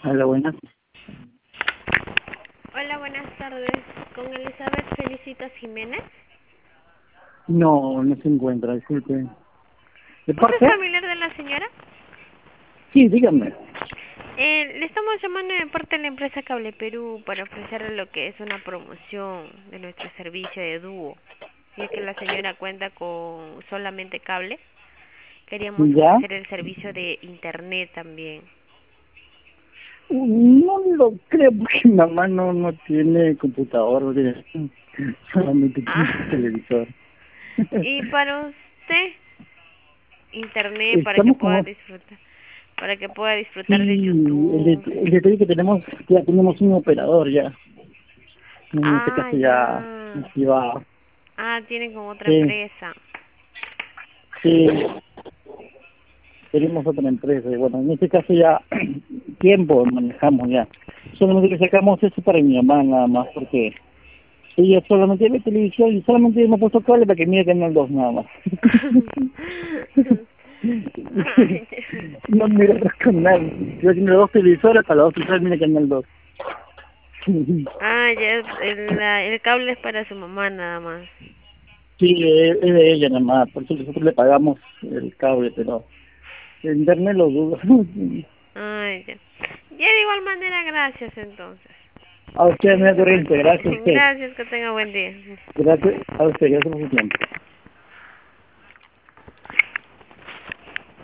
Hola, buenas. Hola, buenas tardes. Con Elizabeth Felicitas Jiménez. No, no se encuentra, disculpe. ¿De ¿Usted es parte? familiar de la señora? Sí, dígame. Le estamos llamando de parte de la empresa Cable Perú para ofrecerle lo que es una promoción de nuestro servicio de dúo. Ya que la señora cuenta con solamente cable, queríamos ¿Ya? ofrecer el servicio de internet también. No lo creo porque mi mamá no tiene computador, no tiene, solamente tiene Ah, televisor. y para usted, internet Estamos con... para que pueda disfrutar de Sí, YouTube. el detalle que tenemos, ya tenemos un operador ya. En este Ah, caso ya ya. activado. Ah, tienen con otra Sí, empresa. sí, tenemos otra empresa. Y bueno, en este caso ya tiempo manejamos ya. Solamente que sacamos eso para mi mamá nada más porque ella solamente ve televisión y solamente hemos puesto cable para que mire Canal 2 nada más. Ay, No mira otros canales. Yo tiene dos televisores, para los dos televisores mira Canal 2. ah, ya, el cable es para su mamá nada más. Sí, es de ella nada más, por eso nosotros le pagamos el cable, pero el internet lo dudo. Ay, ya. Ya de igual manera, gracias entonces. A usted, media corriente, gracias a usted. Gracias, que tenga buen día. Gracias a usted, gracias por su tiempo.